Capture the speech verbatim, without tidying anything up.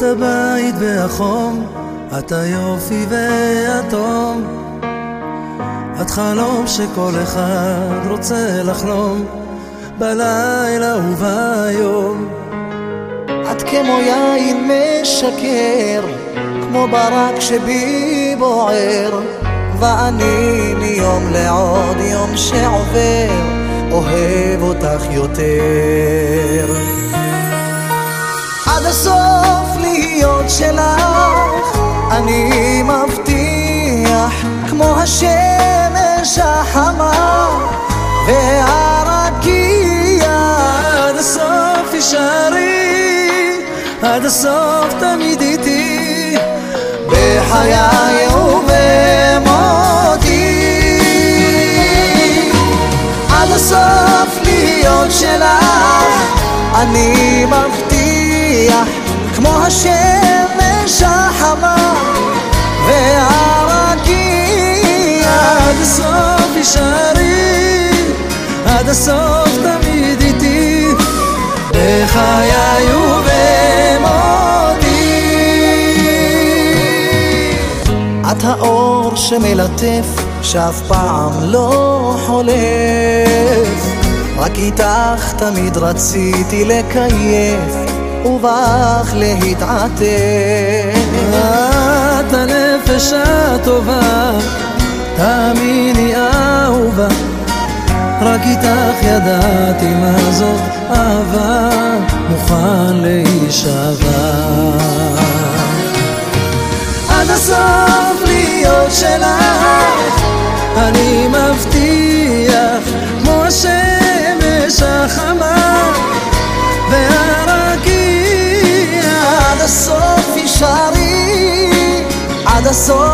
הבית והחום, את היופי והתום, את חלום שכל אחד רוצה לחלום בלילה וביום. את כמו יין משקר, כמו ברק שבי בוער, ואני מיום לעוד יום שעובר אוהב אותך יותר. עד הסוף להיות שלך אני מבטיח, כמו השמש החמה והרקיע. עד הסוף תישארי, עד הסוף תמיד איתי, בחיי ובמותי. עד הסוף להיות שלך אני מבטיח, כמו השמש החמה והרקיע. עד הסוף תישארי, עד הסוף תמיד איתי, בחיי ובמותי. את האור שמלטף שאף פעם לא חולף, רק איתך תמיד רציתי לקייף ובך להתעטף. את הנפש הטובה, תאמיני אהובה, רק איתך ידעתי מה זאת אהבה, מוכן להישבע. עד הסוף להיות שלך אני מבטיח, כמו השמש החמה והרקיע. עד הסוף תישארי, עד הסוף